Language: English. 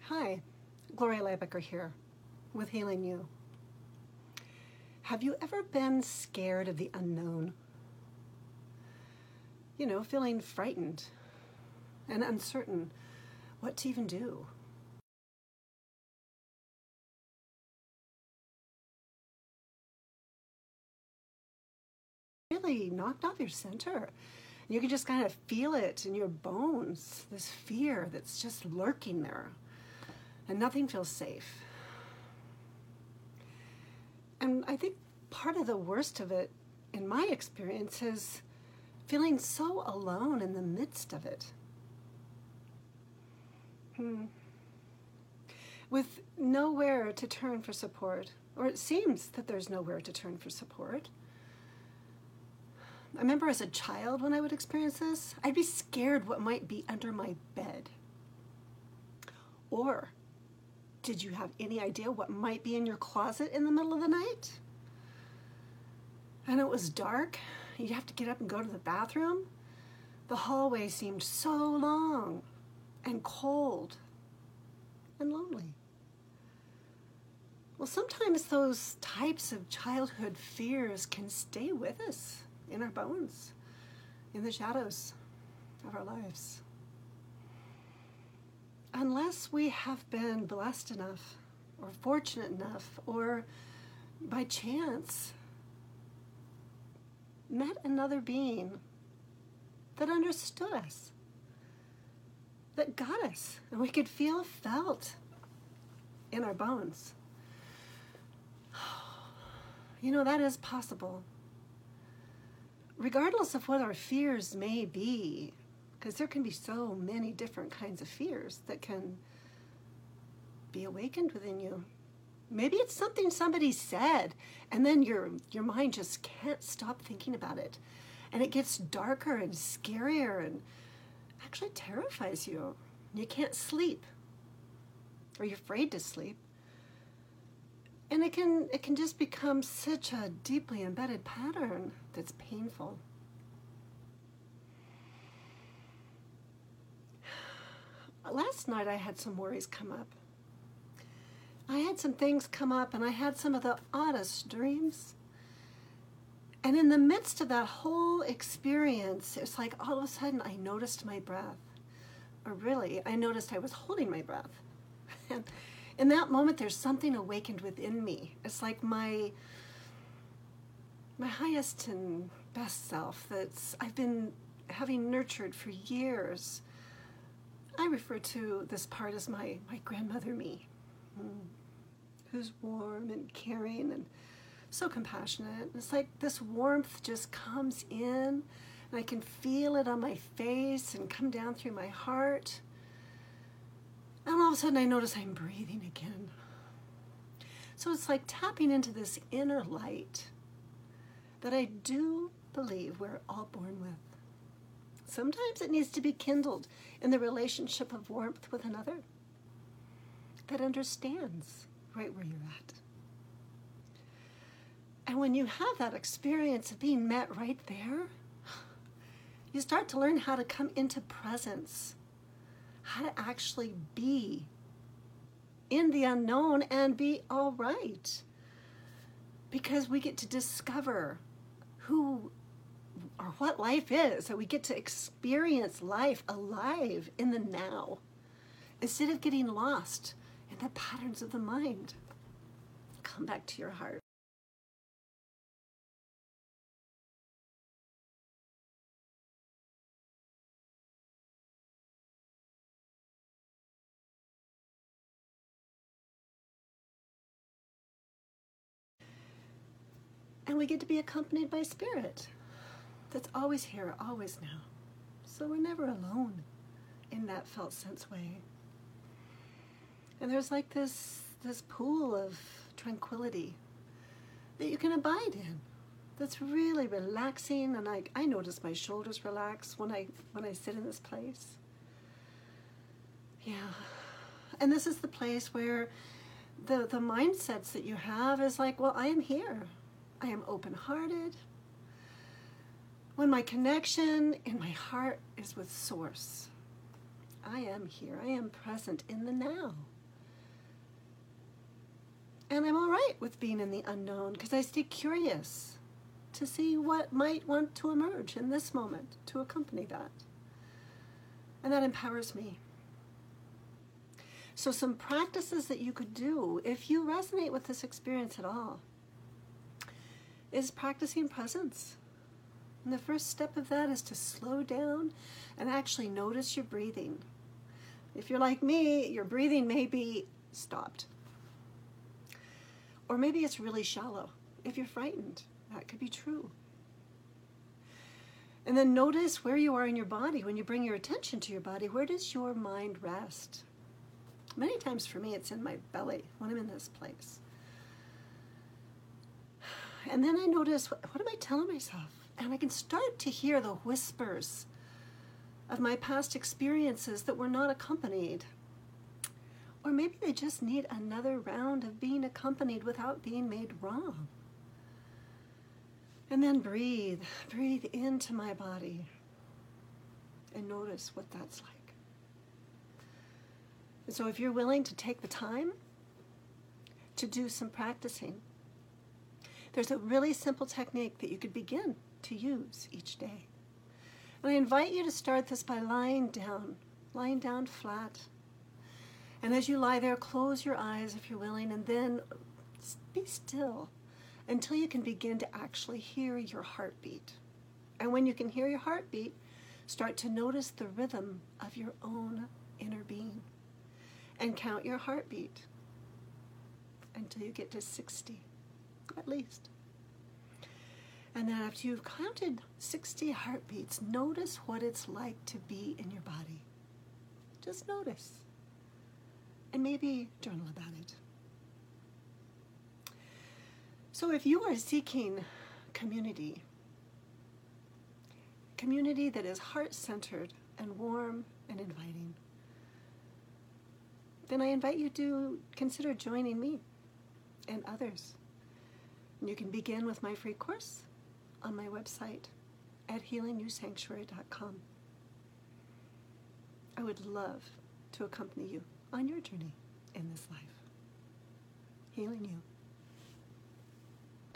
Hi, Gloria Leibecker here with Healing You. Have you ever been scared of the unknown? You know, feeling frightened and uncertain what to even do. Really knocked off your center. You can just kind of feel it in your bones, this fear that's just lurking there, and nothing feels safe. And I think part of the worst of it, in my experience, is feeling so alone in the midst of it. With nowhere to turn for support, or it seems that there's nowhere to turn for support. I remember as a child when I would experience this, I'd be scared what might be under my bed. Or did you have any idea what might be in your closet in the middle of the night? And it was dark. You'd have to get up and go to the bathroom. The hallway seemed so long and cold and lonely. Well, sometimes those types of childhood fears can stay with us in our bones, in the shadows of our lives. Unless we have been blessed enough or fortunate enough or by chance met another being that understood us, that got us, and we could feel felt in our bones. You know, that is possible. Regardless of what our fears may be, because there can be so many different kinds of fears that can be awakened within you. Maybe it's something somebody said, and then your mind just can't stop thinking about it. And it gets darker and scarier and actually terrifies you. You can't sleep, or you're afraid to sleep. And it can just become such a deeply embedded pattern that's painful. Last night I had some worries come up. I had some things come up, and I had some of the oddest dreams. And in the midst of that whole experience, it's like all of a sudden I noticed my breath. Or really, I noticed I was holding my breath. And in that moment, there's something awakened within me. It's like my highest and best self that's I've been having nurtured for years. I refer to this part as my grandmother me, who's warm and caring and so compassionate. It's like this warmth just comes in, and I can feel it on my face and come down through my heart. And all of a sudden I notice I'm breathing again. So it's like tapping into this inner light that I do believe we're all born with. Sometimes it needs to be kindled in the relationship of warmth with another that understands right where you're at. And when you have that experience of being met right there, you start to learn how to come into presence, how to actually be in the unknown and be all right. Because we get to discover who or what life is. So we get to experience life alive in the now, instead of getting lost in the patterns of the mind. Come back to your heart. And we get to be accompanied by Spirit that's always here, always now. So we're never alone in that felt sense way. And there's like this pool of tranquility that you can abide in. That's really relaxing, and I notice my shoulders relax when I sit in this place. Yeah. And this is the place where the mindsets that you have is like, well, I am here. I am open-hearted. When my connection in my heart is with Source, I am here. I am present in the now. And I'm all right with being in the unknown because I stay curious to see what might want to emerge in this moment to accompany that. And that empowers me. So some practices that you could do if you resonate with this experience at all is practicing presence. And the first step of that is to slow down and actually notice your breathing. If you're like me, your breathing may be stopped. Or maybe it's really shallow. If you're frightened, that could be true. And then notice where you are in your body. When you bring your attention to your body, where does your mind rest? Many times for me, it's in my belly when I'm in this place. And then I notice, what am I telling myself? And I can start to hear the whispers of my past experiences that were not accompanied. Or maybe they just need another round of being accompanied without being made wrong. And then breathe into my body and notice what that's like. And so if you're willing to take the time to do some practicing, there's a really simple technique that you could begin to use each day. And I invite you to start this by lying down flat. And as you lie there, close your eyes if you're willing, and then be still until you can begin to actually hear your heartbeat. And when you can hear your heartbeat, start to notice the rhythm of your own inner being. And count your heartbeat until you get to 60, at least. And then after you've counted 60 heartbeats, notice what it's like to be in your body. Just notice. And maybe journal about it. So if you are seeking community that is heart-centered and warm and inviting, then I invite you to consider joining me and others. And you can begin with my free course on my website at healingyousanctuary.com. I would love to accompany you on your journey in this life. Healing you.